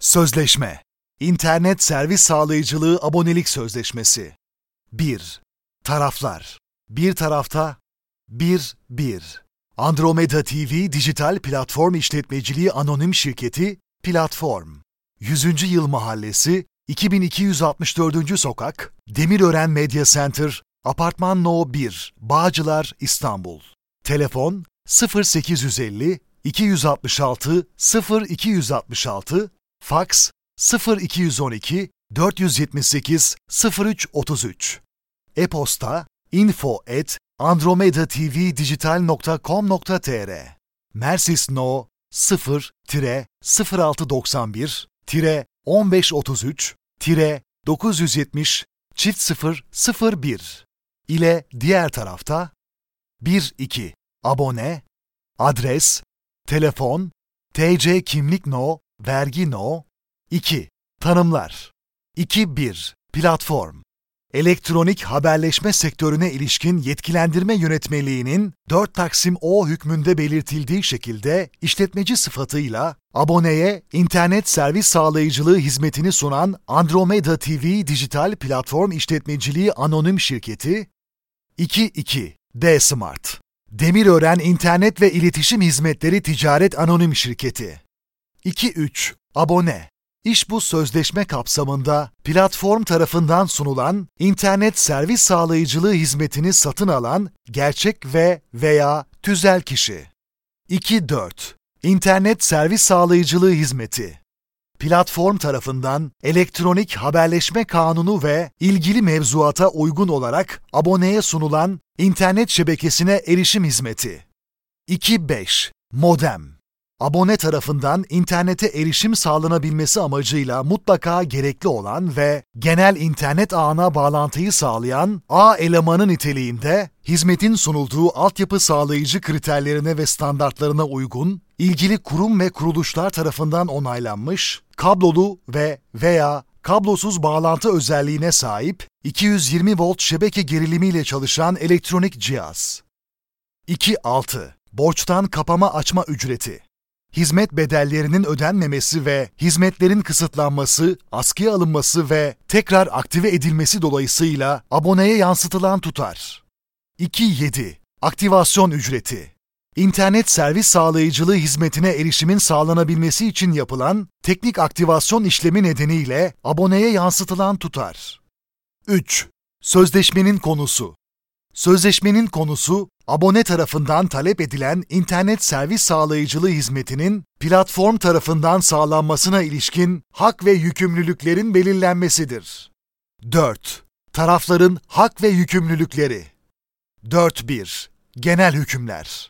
Sözleşme. İnternet servis sağlayıcılığı abonelik sözleşmesi. 1. Taraflar. Bir tarafta 1. Andromeda TV Dijital Platform İşletmeciliği Anonim Şirketi Platform. 100. Yıl Mahallesi 2264. Sokak, Demirören Media Center, Apartman No 1, Bağcılar, İstanbul. Telefon 0850 266 0266, faks 0212 478 0333. E-posta info@andromedatvdigital.com.tr. Mersis No 0-0693-1533-970-0001 ile diğer tarafta 1-2 abone, adres, telefon, TC kimlik no, vergi no. 2. Tanımlar. 2.1 Platform. Elektronik haberleşme sektörüne ilişkin yetkilendirme yönetmeliğinin 4 Taksim O hükmünde belirtildiği şekilde işletmeci sıfatıyla aboneye internet servis sağlayıcılığı hizmetini sunan Andromeda TV Dijital Platform İşletmeciliği Anonim Şirketi. 2.2 D-Smart. Demirören İnternet ve İletişim Hizmetleri Ticaret Anonim Şirketi. 2.3 Abone. İş bu sözleşme kapsamında platform tarafından sunulan internet servis sağlayıcılığı hizmetini satın alan gerçek ve veya tüzel kişi. 2.4 İnternet servis sağlayıcılığı hizmeti. Platform tarafından elektronik haberleşme kanunu ve ilgili mevzuata uygun olarak aboneye sunulan internet şebekesine erişim hizmeti. 2.5 Modem. Abone tarafından internete erişim sağlanabilmesi amacıyla mutlaka gerekli olan ve genel internet ağına bağlantıyı sağlayan ağ elemanı niteliğinde hizmetin sunulduğu altyapı sağlayıcı kriterlerine ve standartlarına uygun, ilgili kurum ve kuruluşlar tarafından onaylanmış, kablolu ve veya kablosuz bağlantı özelliğine sahip 220 volt şebeke gerilimiyle çalışan elektronik cihaz. 2.6 Borçtan kapama açma ücreti. Hizmet bedellerinin ödenmemesi ve hizmetlerin kısıtlanması, askıya alınması ve tekrar aktive edilmesi dolayısıyla aboneye yansıtılan tutar. 2.7 Aktivasyon ücreti. İnternet servis sağlayıcılığı hizmetine erişimin sağlanabilmesi için yapılan teknik aktivasyon işlemi nedeniyle aboneye yansıtılan tutar. 3. Sözleşmenin konusu. Sözleşmenin konusu, abone tarafından talep edilen internet servis sağlayıcılığı hizmetinin platform tarafından sağlanmasına ilişkin hak ve yükümlülüklerin belirlenmesidir. 4. Tarafların hak ve yükümlülükleri. 4.1 Genel hükümler.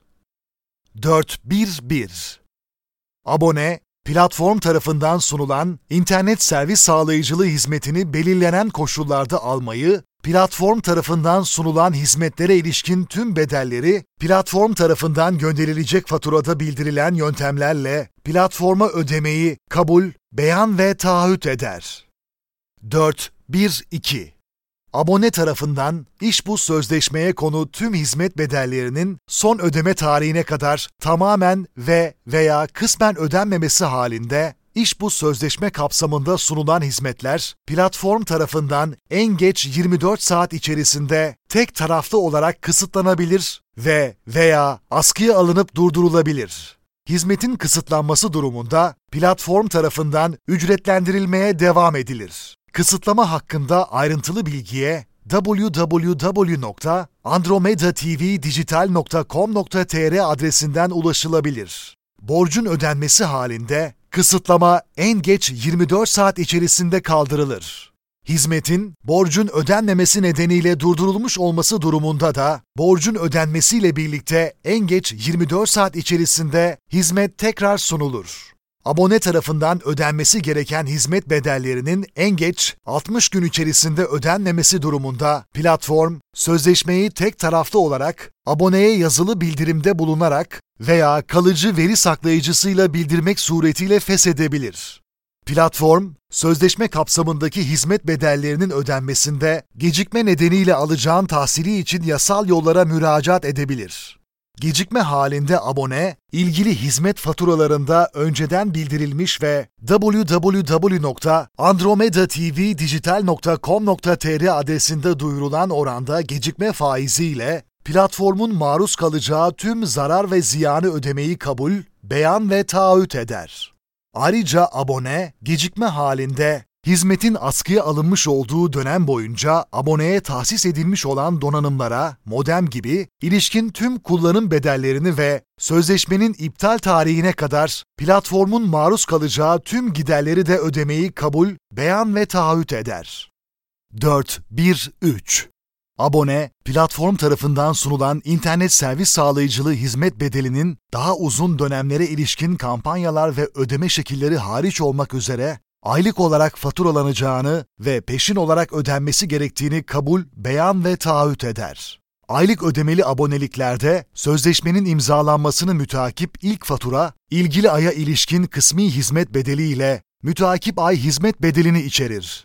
4.1.1 Abone, platform tarafından sunulan internet servis sağlayıcılığı hizmetini belirlenen koşullarda almayı, platform tarafından sunulan hizmetlere ilişkin tüm bedelleri, platform tarafından gönderilecek faturada bildirilen yöntemlerle platforma ödemeyi kabul, beyan ve taahhüt eder. 4.1.2 Abone tarafından iş bu sözleşmeye konu tüm hizmet bedellerinin son ödeme tarihine kadar tamamen ve veya kısmen ödenmemesi halinde iş bu sözleşme kapsamında sunulan hizmetler platform tarafından en geç 24 saat içerisinde tek taraflı olarak kısıtlanabilir ve veya askıya alınıp durdurulabilir. Hizmetin kısıtlanması durumunda platform tarafından ücretlendirilmeye devam edilir. Kısıtlama hakkında ayrıntılı bilgiye www.andromedatvdigital.com.tr adresinden ulaşılabilir. Borcun ödenmesi halinde kısıtlama en geç 24 saat içerisinde kaldırılır. Hizmetin borcun ödenmemesi nedeniyle durdurulmuş olması durumunda da borcun ödenmesiyle birlikte en geç 24 saat içerisinde hizmet tekrar sunulur. Abone tarafından ödenmesi gereken hizmet bedellerinin en geç 60 gün içerisinde ödenmemesi durumunda platform, sözleşmeyi tek taraflı olarak aboneye yazılı bildirimde bulunarak veya kalıcı veri saklayıcısıyla bildirmek suretiyle feshedebilir. Platform, sözleşme kapsamındaki hizmet bedellerinin ödenmesinde gecikme nedeniyle alacağın tahsili için yasal yollara müracaat edebilir. Gecikme halinde abone, ilgili hizmet faturalarında önceden bildirilmiş ve www.andromedatvdigital.com.tr adresinde duyurulan oranda gecikme faiziyle platformun maruz kalacağı tüm zarar ve ziyanı ödemeyi kabul, beyan ve taahhüt eder. Ayrıca abone, gecikme halinde hizmetin askıya alınmış olduğu dönem boyunca aboneye tahsis edilmiş olan donanımlara, modem gibi ilişkin tüm kullanım bedellerini ve sözleşmenin iptal tarihine kadar platformun maruz kalacağı tüm giderleri de ödemeyi kabul, beyan ve taahhüt eder. 4.1.3 Abone, platform tarafından sunulan internet servis sağlayıcılığı hizmet bedelinin daha uzun dönemlere ilişkin kampanyalar ve ödeme şekilleri hariç olmak üzere aylık olarak faturalanacağını ve peşin olarak ödenmesi gerektiğini kabul, beyan ve taahhüt eder. Aylık ödemeli aboneliklerde sözleşmenin imzalanmasını müteakip ilk fatura, ilgili aya ilişkin kısmi hizmet bedeli ile müteakip ay hizmet bedelini içerir.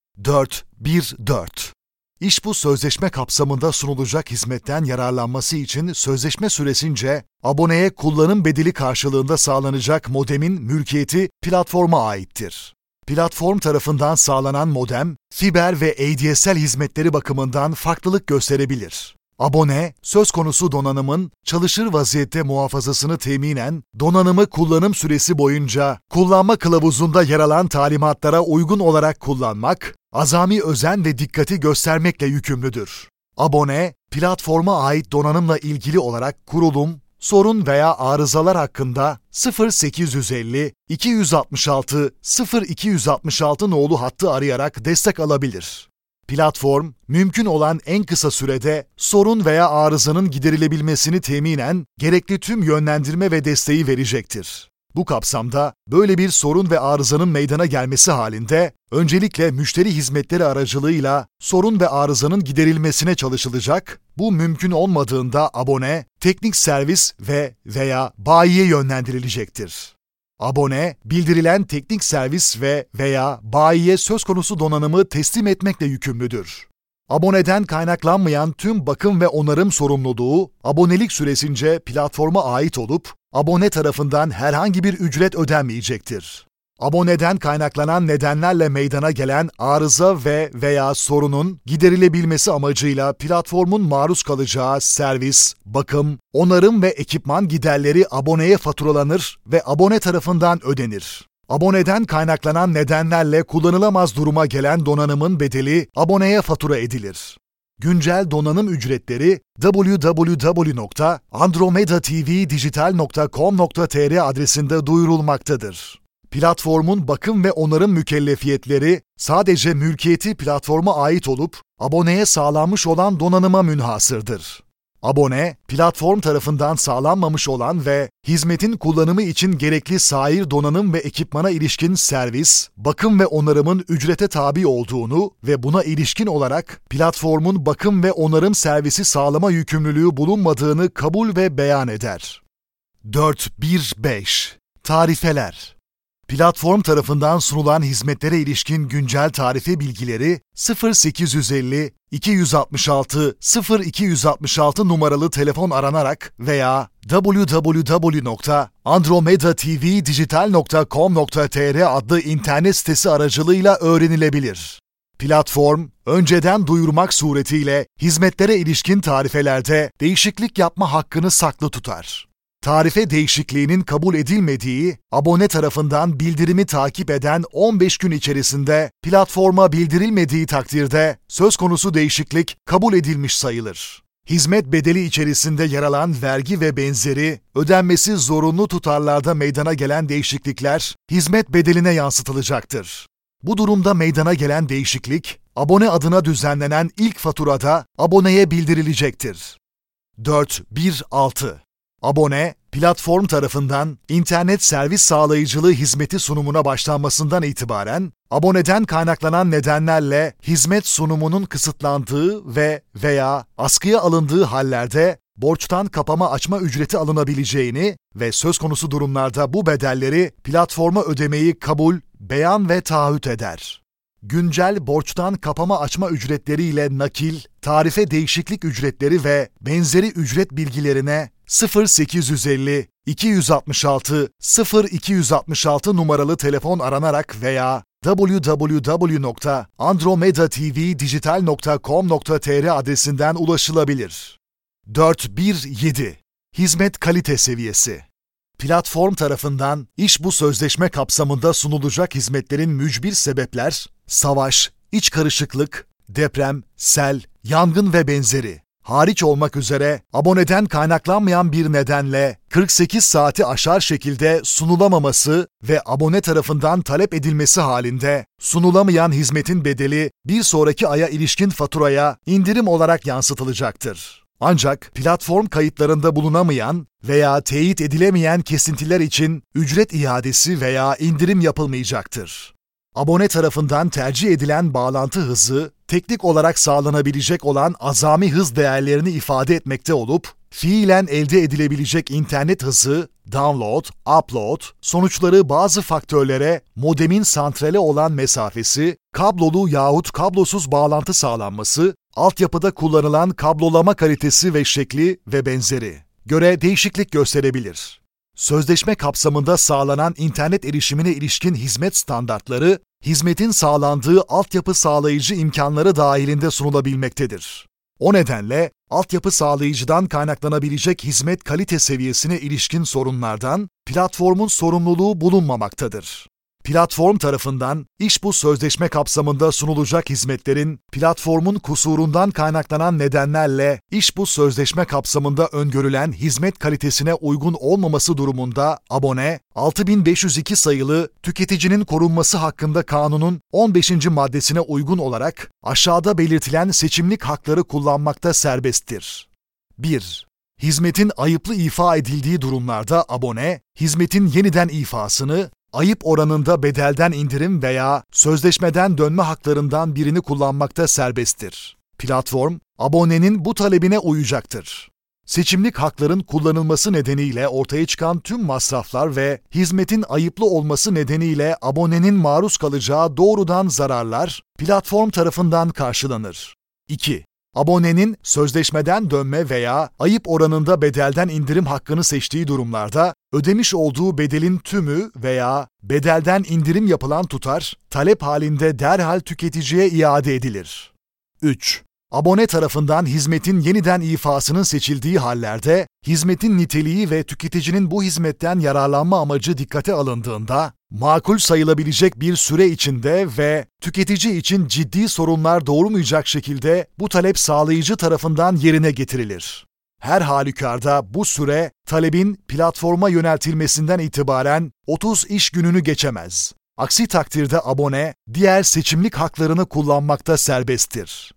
4.1.4 İş bu sözleşme kapsamında sunulacak hizmetten yararlanması için sözleşme süresince aboneye kullanım bedeli karşılığında sağlanacak modemin mülkiyeti platforma aittir. Platform tarafından sağlanan modem, fiber ve ADSL hizmetleri bakımından farklılık gösterebilir. Abone, söz konusu donanımın çalışır vaziyette muhafazasını teminen, donanımı kullanım süresi boyunca kullanma kılavuzunda yer alan talimatlara uygun olarak kullanmak, azami özen ve dikkati göstermekle yükümlüdür. Abone, platforma ait donanımla ilgili olarak kurulum, sorun veya arızalar hakkında 0850 266 0266 nolu hattı arayarak destek alabilir. Platform, mümkün olan en kısa sürede sorun veya arızanın giderilebilmesini teminen gerekli tüm yönlendirme ve desteği verecektir. Bu kapsamda böyle bir sorun ve arızanın meydana gelmesi halinde öncelikle müşteri hizmetleri aracılığıyla sorun ve arızanın giderilmesine çalışılacak, bu mümkün olmadığında abone, teknik servis veya bayiye yönlendirilecektir. Abone, bildirilen teknik servis veya bayiye söz konusu donanımı teslim etmekle yükümlüdür. Aboneden kaynaklanmayan tüm bakım ve onarım sorumluluğu, abonelik süresince platforma ait olup, abone tarafından herhangi bir ücret ödenmeyecektir. Aboneden kaynaklanan nedenlerle meydana gelen arıza veya sorunun giderilebilmesi amacıyla platformun maruz kalacağı servis, bakım, onarım ve ekipman giderleri aboneye faturalanır ve abone tarafından ödenir. Aboneden kaynaklanan nedenlerle kullanılamaz duruma gelen donanımın bedeli aboneye fatura edilir. Güncel donanım ücretleri www.andromedatvdigital.com.tr adresinde duyurulmaktadır. Platformun bakım ve onarım mükellefiyetleri sadece mülkiyeti platforma ait olup aboneye sağlanmış olan donanıma münhasırdır. Abone, platform tarafından sağlanmamış olan ve hizmetin kullanımı için gerekli sair donanım ve ekipmana ilişkin servis, bakım ve onarımın ücrete tabi olduğunu ve buna ilişkin olarak platformun bakım ve onarım servisi sağlama yükümlülüğü bulunmadığını kabul ve beyan eder. 4.1.5 Tarifeler Platform tarafından sunulan hizmetlere ilişkin güncel tarife bilgileri 0850 266 0266 numaralı telefon aranarak veya www.andromedatvdigital.com.tr adlı internet sitesi aracılığıyla öğrenilebilir. Platform, önceden duyurmak suretiyle hizmetlere ilişkin tarifelerde değişiklik yapma hakkını saklı tutar. Tarife değişikliğinin kabul edilmediği, abone tarafından bildirimi takip eden 15 gün içerisinde platforma bildirilmediği takdirde söz konusu değişiklik kabul edilmiş sayılır. Hizmet bedeli içerisinde yer alan vergi ve benzeri, ödenmesi zorunlu tutarlarda meydana gelen değişiklikler hizmet bedeline yansıtılacaktır. Bu durumda meydana gelen değişiklik, abone adına düzenlenen ilk faturada aboneye bildirilecektir. 4.1.6 Abone, platform tarafından internet servis sağlayıcılığı hizmeti sunumuna başlanmasından itibaren, aboneden kaynaklanan nedenlerle hizmet sunumunun kısıtlandığı veya askıya alındığı hallerde borçtan kapama açma ücreti alınabileceğini ve söz konusu durumlarda bu bedelleri platforma ödemeyi kabul, beyan ve taahhüt eder. Güncel borçtan kapama açma ücretleriyle nakil, tarife değişiklik ücretleri ve benzeri ücret bilgilerine 0850 266 0266 numaralı telefon aranarak veya www.andromedatvdigital.com.tr adresinden ulaşılabilir. 417 Hizmet kalite seviyesi. Platform tarafından iş bu sözleşme kapsamında sunulacak hizmetlerin mücbir sebepler, savaş, iç karışıklık, deprem, sel, yangın ve benzeri hariç olmak üzere aboneden kaynaklanmayan bir nedenle 48 saati aşar şekilde sunulamaması ve abone tarafından talep edilmesi halinde sunulamayan hizmetin bedeli bir sonraki aya ilişkin faturaya indirim olarak yansıtılacaktır. Ancak platform kayıtlarında bulunamayan veya teyit edilemeyen kesintiler için ücret iadesi veya indirim yapılmayacaktır. Abone tarafından tercih edilen bağlantı hızı, teknik olarak sağlanabilecek olan azami hız değerlerini ifade etmekte olup, fiilen elde edilebilecek internet hızı, download, upload, sonuçları bazı faktörlere, modemin santrale olan mesafesi, kablolu yahut kablosuz bağlantı sağlanması, altyapıda kullanılan kablolama kalitesi ve şekli ve benzeri göre değişiklik gösterebilir. Sözleşme kapsamında sağlanan internet erişimine ilişkin hizmet standartları, hizmetin sağlandığı altyapı sağlayıcı imkanları dahilinde sunulabilmektedir. O nedenle, altyapı sağlayıcıdan kaynaklanabilecek hizmet kalite seviyesine ilişkin sorunlardan platformun sorumluluğu bulunmamaktadır. Platform tarafından iş bu sözleşme kapsamında sunulacak hizmetlerin platformun kusurundan kaynaklanan nedenlerle iş bu sözleşme kapsamında öngörülen hizmet kalitesine uygun olmaması durumunda abone 6502 sayılı Tüketicinin Korunması Hakkında Kanun'un 15. maddesine uygun olarak aşağıda belirtilen seçimlik hakları kullanmakta serbesttir. 1. Hizmetin ayıplı ifa edildiği durumlarda abone, hizmetin yeniden ifasını, ayıp oranında bedelden indirim veya sözleşmeden dönme haklarından birini kullanmakta serbesttir. Platform, abonenin bu talebine uyacaktır. Seçimlik hakların kullanılması nedeniyle ortaya çıkan tüm masraflar ve hizmetin ayıplı olması nedeniyle abonenin maruz kalacağı doğrudan zararlar platform tarafından karşılanır. 2. Abonenin sözleşmeden dönme veya ayıp oranında bedelden indirim hakkını seçtiği durumlarda ödemiş olduğu bedelin tümü veya bedelden indirim yapılan tutar, talep halinde derhal tüketiciye iade edilir. 3. Abone tarafından hizmetin yeniden ifasının seçildiği hallerde, hizmetin niteliği ve tüketicinin bu hizmetten yararlanma amacı dikkate alındığında, makul sayılabilecek bir süre içinde ve tüketici için ciddi sorunlar doğurmayacak şekilde bu talep sağlayıcı tarafından yerine getirilir. Her halükarda bu süre, talebin platforma yöneltilmesinden itibaren 30 iş gününü geçemez. Aksi takdirde abone, diğer seçimlik haklarını kullanmakta serbesttir.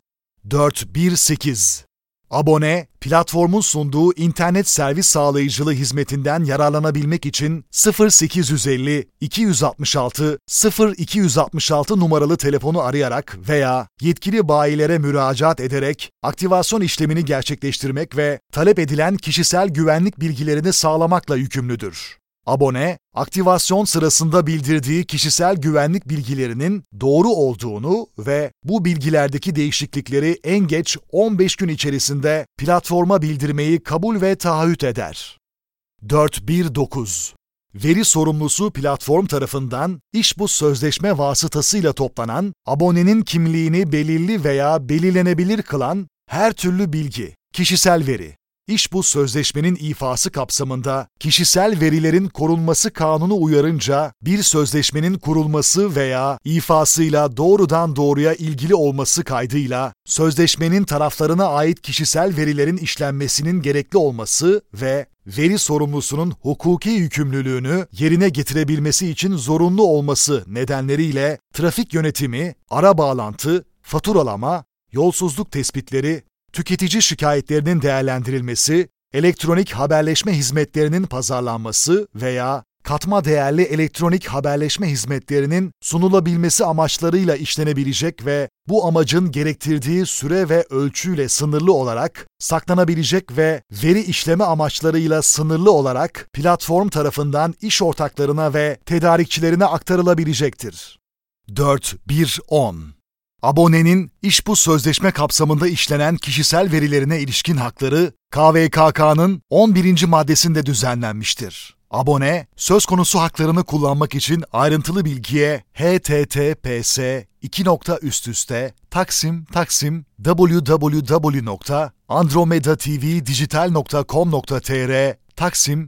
418. Abone, platformun sunduğu internet servis sağlayıcılığı hizmetinden yararlanabilmek için 0850 266 0266 numaralı telefonu arayarak veya yetkili bayilere müracaat ederek aktivasyon işlemini gerçekleştirmek ve talep edilen kişisel güvenlik bilgilerini sağlamakla yükümlüdür. Abone, aktivasyon sırasında bildirdiği kişisel güvenlik bilgilerinin doğru olduğunu ve bu bilgilerdeki değişiklikleri en geç 15 gün içerisinde platforma bildirmeyi kabul ve taahhüt eder. 419. Veri sorumlusu platform tarafından iş bu sözleşme vasıtasıyla toplanan, abonenin kimliğini belirli veya belirlenebilir kılan her türlü bilgi, kişisel veri. İş bu sözleşmenin ifası kapsamında kişisel verilerin korunması kanunu uyarınca bir sözleşmenin kurulması veya ifasıyla doğrudan doğruya ilgili olması kaydıyla sözleşmenin taraflarına ait kişisel verilerin işlenmesinin gerekli olması ve veri sorumlusunun hukuki yükümlülüğünü yerine getirebilmesi için zorunlu olması nedenleriyle trafik yönetimi, ara bağlantı, faturalama, yolsuzluk tespitleri, tüketici şikayetlerinin değerlendirilmesi, elektronik haberleşme hizmetlerinin pazarlanması veya katma değerli elektronik haberleşme hizmetlerinin sunulabilmesi amaçlarıyla işlenebilecek ve bu amacın gerektirdiği süre ve ölçüyle sınırlı olarak saklanabilecek ve veri işleme amaçlarıyla sınırlı olarak platform tarafından iş ortaklarına ve tedarikçilerine aktarılabilecektir. 4.1.10 Abonenin iş bu sözleşme kapsamında işlenen kişisel verilerine ilişkin hakları, KVKK'nın 11. maddesinde düzenlenmiştir. Abone, söz konusu haklarını kullanmak için ayrıntılı bilgiye https://taksim www.andromedatvdigital.com.tr taksim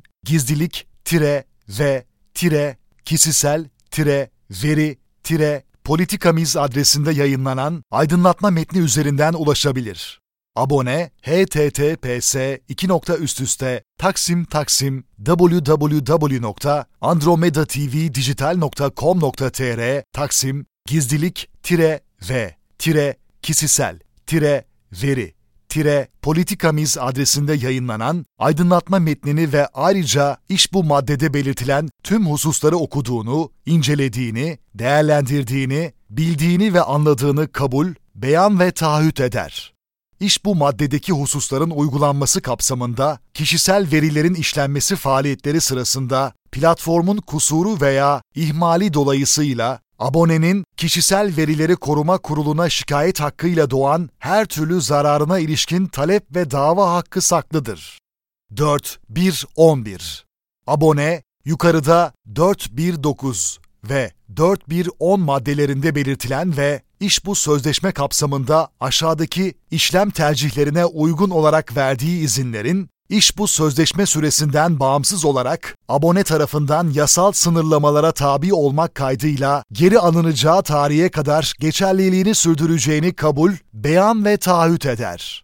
gizlilik-ve-kişisel-veri-politikamiz adresinde yayınlanan aydınlatma metni üzerinden ulaşabilir. Abone https://taksim www.andromedatvdigital.com.tr taksim gizlilik-ve-kişisel-veri-politikamiz adresinde yayınlanan aydınlatma metnini ve ayrıca bu maddede belirtilen tüm hususları okuduğunu, incelediğini, değerlendirdiğini, bildiğini ve anladığını kabul, beyan ve taahhüt eder. Bu maddedeki hususların uygulanması kapsamında kişisel verilerin işlenmesi faaliyetleri sırasında platformun kusuru veya ihmali dolayısıyla abonenin kişisel verileri koruma kuruluna şikayet hakkıyla doğan her türlü zararına ilişkin talep ve dava hakkı saklıdır. 4.1.11 Abone, yukarıda 4.1.9 ve 4.1.10 maddelerinde belirtilen ve bu sözleşme kapsamında aşağıdaki işlem tercihlerine uygun olarak verdiği izinlerin, bu sözleşme süresinden bağımsız olarak abone tarafından yasal sınırlamalara tabi olmak kaydıyla geri alınacağı tarihe kadar geçerliliğini sürdüreceğini kabul, beyan ve taahhüt eder.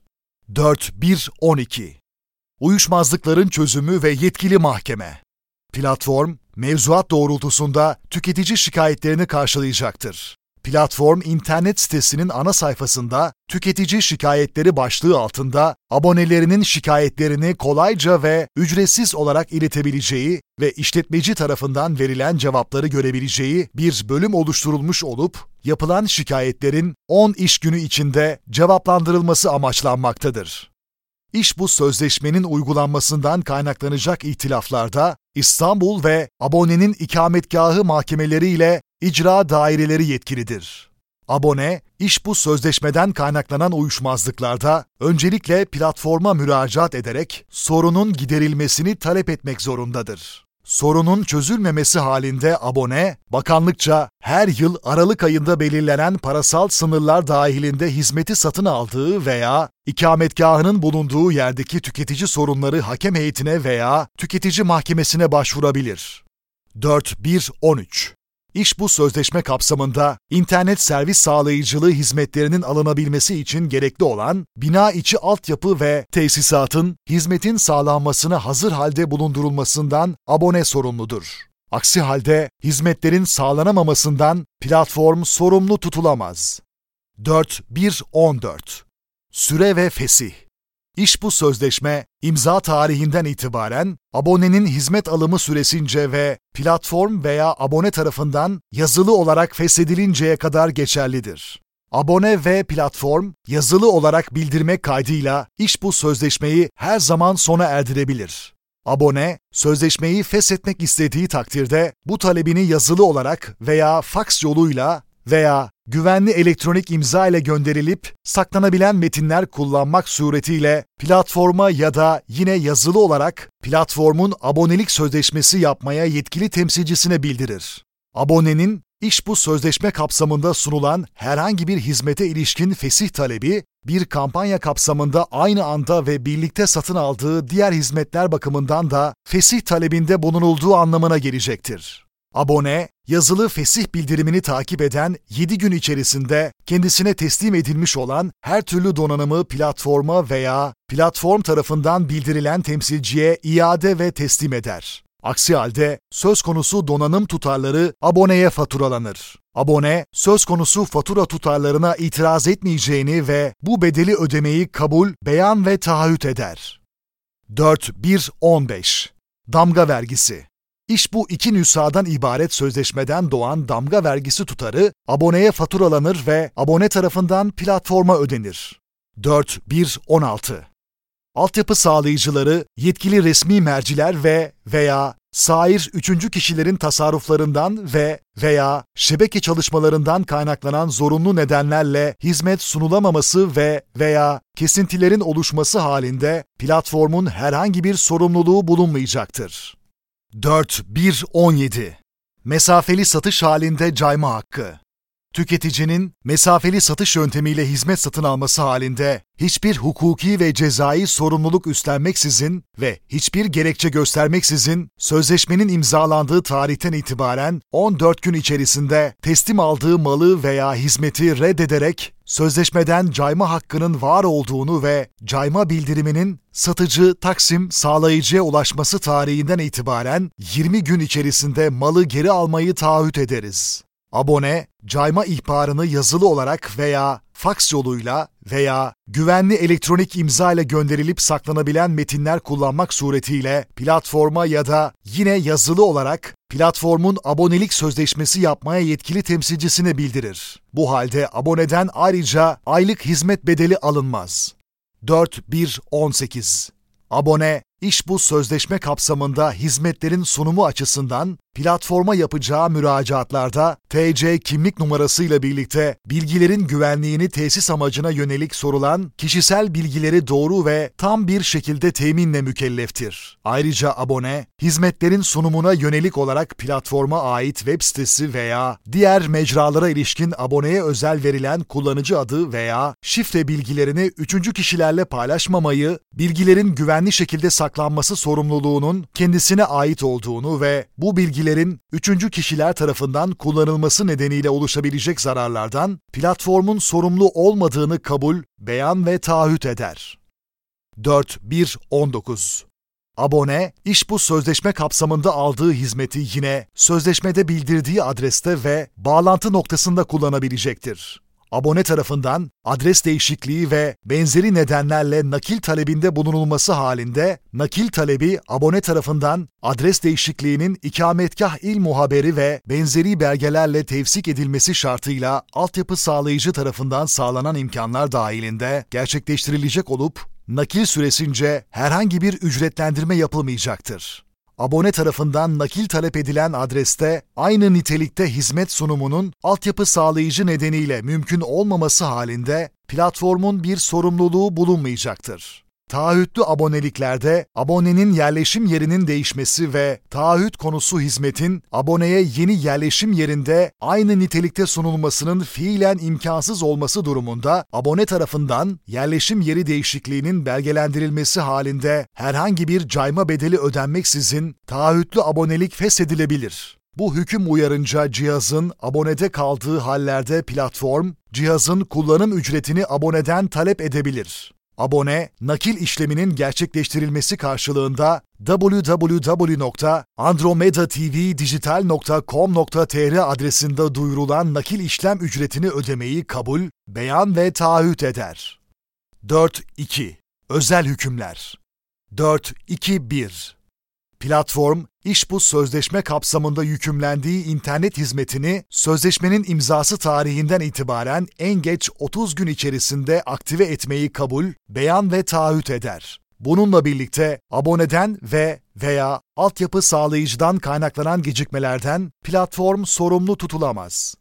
4.1.12 Uyuşmazlıkların çözümü ve yetkili mahkeme. Platform, mevzuat doğrultusunda tüketici şikayetlerini karşılayacaktır. Platform, internet sitesinin ana sayfasında tüketici şikayetleri başlığı altında abonelerinin şikayetlerini kolayca ve ücretsiz olarak iletebileceği ve işletmeci tarafından verilen cevapları görebileceği bir bölüm oluşturulmuş olup, yapılan şikayetlerin 10 iş günü içinde cevaplandırılması amaçlanmaktadır. Bu sözleşmenin uygulanmasından kaynaklanacak ihtilaflarda İstanbul ve abonenin ikametgahı mahkemeleriyle icra daireleri yetkilidir. Abone, bu sözleşmeden kaynaklanan uyuşmazlıklarda öncelikle platforma müracaat ederek sorunun giderilmesini talep etmek zorundadır. Sorunun çözülmemesi halinde abone, bakanlıkça her yıl Aralık ayında belirlenen parasal sınırlar dahilinde hizmeti satın aldığı veya ikametgahının bulunduğu yerdeki tüketici sorunları hakem heyetine veya tüketici mahkemesine başvurabilir. 4.1.13 bu sözleşme kapsamında internet servis sağlayıcılığı hizmetlerinin alınabilmesi için gerekli olan bina içi altyapı ve tesisatın hizmetin sağlanmasına hazır halde bulundurulmasından abone sorumludur. Aksi halde hizmetlerin sağlanamamasından platform sorumlu tutulamaz. 4.1.14 Süre ve fesih. Bu sözleşme, imza tarihinden itibaren abonenin hizmet alımı süresince ve platform veya abone tarafından yazılı olarak feshedilinceye kadar geçerlidir. Abone ve platform, yazılı olarak bildirmek kaydıyla bu sözleşmeyi her zaman sona erdirebilir. Abone, sözleşmeyi feshetmek istediği takdirde bu talebini yazılı olarak veya faks yoluyla veya güvenli elektronik imza ile gönderilip saklanabilen metinler kullanmak suretiyle platforma ya da yine yazılı olarak platformun abonelik sözleşmesi yapmaya yetkili temsilcisine bildirir. Abonenin bu sözleşme kapsamında sunulan herhangi bir hizmete ilişkin fesih talebi, bir kampanya kapsamında aynı anda ve birlikte satın aldığı diğer hizmetler bakımından da fesih talebinde bulunulduğu anlamına gelecektir. Abone, yazılı fesih bildirimini takip eden 7 gün içerisinde kendisine teslim edilmiş olan her türlü donanımı platforma veya platform tarafından bildirilen temsilciye iade ve teslim eder. Aksi halde söz konusu donanım tutarları aboneye faturalanır. Abone, söz konusu fatura tutarlarına itiraz etmeyeceğini ve bu bedeli ödemeyi kabul, beyan ve taahhüt eder. 4.1.15 Damga vergisi. Bu iki nüshadan ibaret sözleşmeden doğan damga vergisi tutarı aboneye faturalanır ve abone tarafından platforma ödenir. 4.1.16 altyapı sağlayıcıları, yetkili resmi merciler ve veya sair üçüncü kişilerin tasarruflarından ve veya şebeke çalışmalarından kaynaklanan zorunlu nedenlerle hizmet sunulamaması ve veya kesintilerin oluşması halinde platformun herhangi bir sorumluluğu bulunmayacaktır. 4.1.17 Mesafeli satış halinde cayma hakkı. Tüketicinin mesafeli satış yöntemiyle hizmet satın alması halinde hiçbir hukuki ve cezai sorumluluk üstlenmeksizin ve hiçbir gerekçe göstermeksizin sözleşmenin imzalandığı tarihten itibaren 14 gün içerisinde teslim aldığı malı veya hizmeti reddederek sözleşmeden cayma hakkının var olduğunu ve cayma bildiriminin satıcı taksim sağlayıcıya ulaşması tarihinden itibaren 20 gün içerisinde malı geri almayı taahhüt ederiz. Abone, cayma ihbarını yazılı olarak veya faks yoluyla veya güvenli elektronik imza ile gönderilip saklanabilen metinler kullanmak suretiyle platforma ya da yine yazılı olarak platformun abonelik sözleşmesi yapmaya yetkili temsilcisine bildirir. Bu halde aboneden ayrıca aylık hizmet bedeli alınmaz. 4.1.18 Abone, bu sözleşme kapsamında hizmetlerin sunumu açısından platforma yapacağı müracaatlarda TC kimlik numarasıyla birlikte bilgilerin güvenliğini tesis amacına yönelik sorulan kişisel bilgileri doğru ve tam bir şekilde teminle mükelleftir. Ayrıca abone, hizmetlerin sunumuna yönelik olarak platforma ait web sitesi veya diğer mecralara ilişkin aboneye özel verilen kullanıcı adı veya şifre bilgilerini üçüncü kişilerle paylaşmamayı, bilgilerin güvenli şekilde saklanması sorumluluğunun kendisine ait olduğunu ve bu bilgilerin üçüncü kişiler tarafından kullanılması nedeniyle oluşabilecek zararlardan platformun sorumlu olmadığını kabul, beyan ve taahhüt eder. 4.1.19 Abone, bu sözleşme kapsamında aldığı hizmeti yine sözleşmede bildirdiği adreste ve bağlantı noktasında kullanabilecektir. Abone tarafından adres değişikliği ve benzeri nedenlerle nakil talebinde bulunulması halinde, nakil talebi abone tarafından adres değişikliğinin ikametgah il muhaberi ve benzeri belgelerle tevsik edilmesi şartıyla altyapı sağlayıcı tarafından sağlanan imkanlar dahilinde gerçekleştirilecek olup, nakil süresince herhangi bir ücretlendirme yapılmayacaktır. Abone tarafından nakil talep edilen adreste aynı nitelikte hizmet sunumunun altyapı sağlayıcı nedeniyle mümkün olmaması halinde platformun bir sorumluluğu bulunmayacaktır. Taahhütlü aboneliklerde abonenin yerleşim yerinin değişmesi ve taahhüt konusu hizmetin aboneye yeni yerleşim yerinde aynı nitelikte sunulmasının fiilen imkansız olması durumunda abone tarafından yerleşim yeri değişikliğinin belgelendirilmesi halinde herhangi bir cayma bedeli ödenmeksizin taahhütlü abonelik feshedilebilir. Bu hüküm uyarınca cihazın abonede kaldığı hallerde platform, cihazın kullanım ücretini aboneden talep edebilir. Abone, nakil işleminin gerçekleştirilmesi karşılığında www.andromedatvdigital.com.tr adresinde duyurulan nakil işlem ücretini ödemeyi kabul, beyan ve taahhüt eder. 4.2 Özel hükümler. 4.2.1 Platform, bu sözleşme kapsamında yükümlendiği internet hizmetini sözleşmenin imzası tarihinden itibaren en geç 30 gün içerisinde aktive etmeyi kabul, beyan ve taahhüt eder. Bununla birlikte aboneden ve veya altyapı sağlayıcıdan kaynaklanan gecikmelerden platform sorumlu tutulamaz.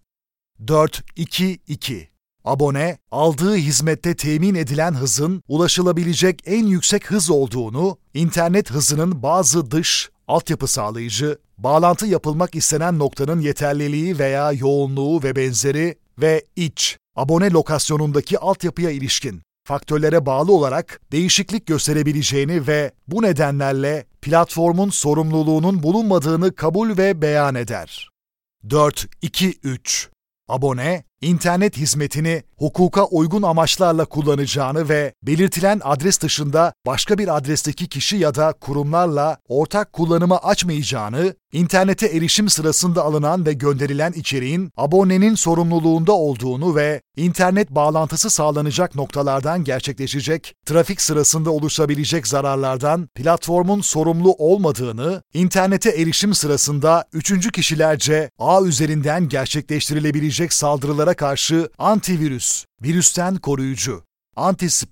4.2.2 Abone, aldığı hizmette temin edilen hızın ulaşılabilecek en yüksek hız olduğunu, internet hızının bazı dış, altyapı sağlayıcı, bağlantı yapılmak istenen noktanın yeterliliği veya yoğunluğu ve benzeri ve iç, abone lokasyonundaki altyapıya ilişkin faktörlere bağlı olarak değişiklik gösterebileceğini ve bu nedenlerle platformun sorumluluğunun bulunmadığını kabul ve beyan eder. 4.2.3 Abone, internet hizmetini hukuka uygun amaçlarla kullanacağını ve belirtilen adres dışında başka bir adresteki kişi ya da kurumlarla ortak kullanıma açmayacağını, internete erişim sırasında alınan ve gönderilen içeriğin abonenin sorumluluğunda olduğunu ve internet bağlantısı sağlanacak noktalardan gerçekleşecek, trafik sırasında oluşabilecek zararlardan platformun sorumlu olmadığını, internete erişim sırasında üçüncü kişilerce ağ üzerinden gerçekleştirilebilecek saldırılara karşı antivirüs, virüsten koruyucu, anti-spam,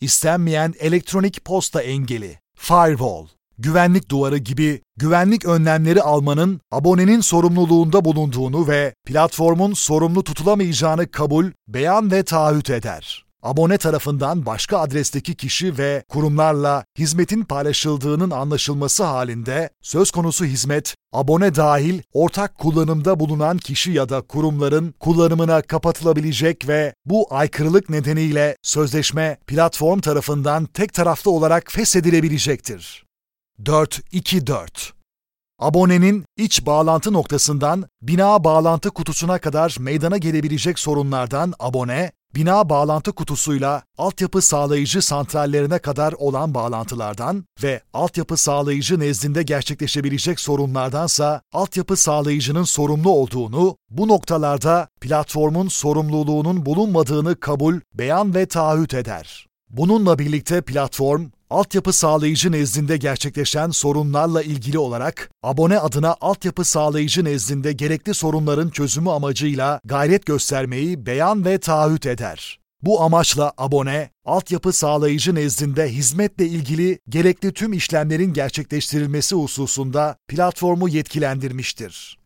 istenmeyen elektronik posta engeli, firewall, güvenlik duvarı gibi güvenlik önlemleri almanın abonenin sorumluluğunda bulunduğunu ve platformun sorumlu tutulamayacağını kabul, beyan ve taahhüt eder. Abone tarafından başka adresteki kişi ve kurumlarla hizmetin paylaşıldığının anlaşılması halinde söz konusu hizmet, abone dahil ortak kullanımda bulunan kişi ya da kurumların kullanımına kapatılabilecek ve bu aykırılık nedeniyle sözleşme platform tarafından tek taraflı olarak feshedilebilecektir. 4.2.4 Abonenin iç bağlantı noktasından bina bağlantı kutusuna kadar meydana gelebilecek sorunlardan abone, bina bağlantı kutusuyla altyapı sağlayıcı santrallerine kadar olan bağlantılardan ve altyapı sağlayıcı nezdinde gerçekleşebilecek sorunlardansa altyapı sağlayıcının sorumlu olduğunu, bu noktalarda platformun sorumluluğunun bulunmadığını kabul, beyan ve taahhüt eder. Bununla birlikte platform, altyapı sağlayıcı nezdinde gerçekleşen sorunlarla ilgili olarak abone adına altyapı sağlayıcı nezdinde gerekli sorunların çözümü amacıyla gayret göstermeyi beyan ve taahhüt eder. Bu amaçla abone, altyapı sağlayıcı nezdinde hizmetle ilgili gerekli tüm işlemlerin gerçekleştirilmesi hususunda platformu yetkilendirmiştir.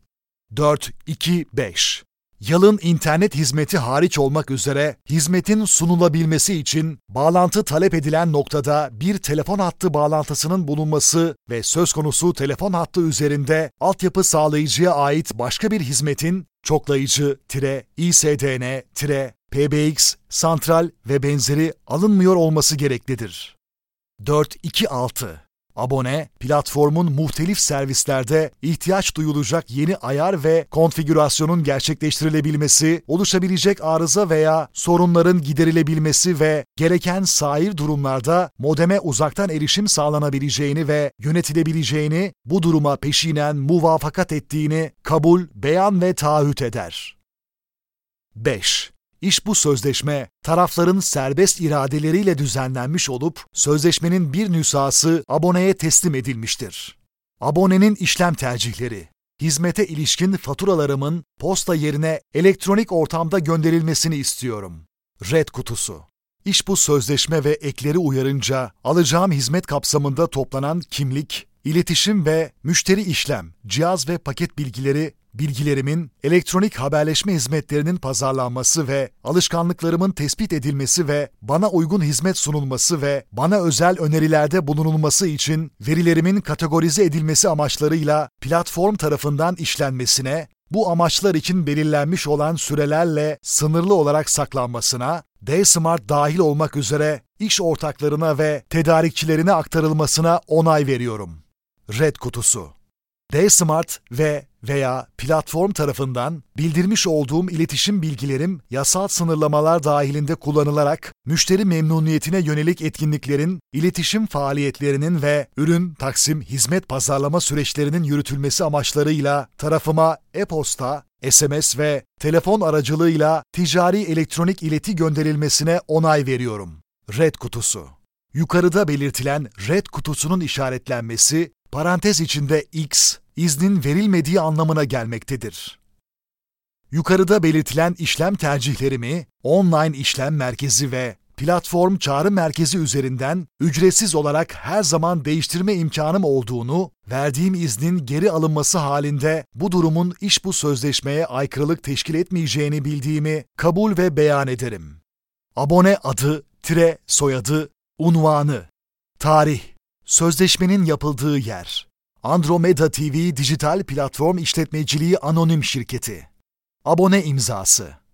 4.2.5 Yalın internet hizmeti hariç olmak üzere hizmetin sunulabilmesi için bağlantı talep edilen noktada bir telefon hattı bağlantısının bulunması ve söz konusu telefon hattı üzerinde altyapı sağlayıcıya ait başka bir hizmetin çoklayıcı, ISDN, PBX, santral ve benzeri alınmıyor olması gereklidir. 4.2.6 Abone, platformun muhtelif servislerde ihtiyaç duyulacak yeni ayar ve konfigürasyonun gerçekleştirilebilmesi, oluşabilecek arıza veya sorunların giderilebilmesi ve gereken sair durumlarda modeme uzaktan erişim sağlanabileceğini ve yönetilebileceğini, bu duruma peşinen muvafakat ettiğini kabul, beyan ve taahhüt eder. 5. Bu sözleşme, tarafların serbest iradeleriyle düzenlenmiş olup, sözleşmenin bir nüshası aboneye teslim edilmiştir. Abonenin işlem tercihleri, hizmete ilişkin faturalarımın posta yerine elektronik ortamda gönderilmesini istiyorum. Red kutusu. Bu sözleşme ve ekleri uyarınca, alacağım hizmet kapsamında toplanan kimlik, iletişim ve müşteri işlem, cihaz ve paket bilgilerimin elektronik haberleşme hizmetlerinin pazarlanması ve alışkanlıklarımın tespit edilmesi ve bana uygun hizmet sunulması ve bana özel önerilerde bulunulması için verilerimin kategorize edilmesi amaçlarıyla platform tarafından işlenmesine, bu amaçlar için belirlenmiş olan sürelerle sınırlı olarak saklanmasına, D-Smart dahil olmak üzere iş ortaklarına ve tedarikçilerine aktarılmasına onay veriyorum. Red kutusu. D-Smart veya platform tarafından bildirmiş olduğum iletişim bilgilerim yasal sınırlamalar dahilinde kullanılarak müşteri memnuniyetine yönelik etkinliklerin, iletişim faaliyetlerinin ve ürün, taksim, hizmet pazarlama süreçlerinin yürütülmesi amaçlarıyla tarafıma e-posta, SMS ve telefon aracılığıyla ticari elektronik ileti gönderilmesine onay veriyorum. Red kutusu. Yukarıda belirtilen red kutusunun işaretlenmesi, parantez içinde X, iznin verilmediği anlamına gelmektedir. Yukarıda belirtilen işlem tercihlerimi online işlem merkezi ve platform çağrı merkezi üzerinden ücretsiz olarak her zaman değiştirme imkanım olduğunu, verdiğim iznin geri alınması halinde bu durumun bu sözleşmeye aykırılık teşkil etmeyeceğini bildiğimi kabul ve beyan ederim. Abone adı, soyadı, unvanı, tarih, sözleşmenin yapıldığı yer, Andromeda TV Dijital Platform İşletmeciliği Anonim Şirketi, abone imzası.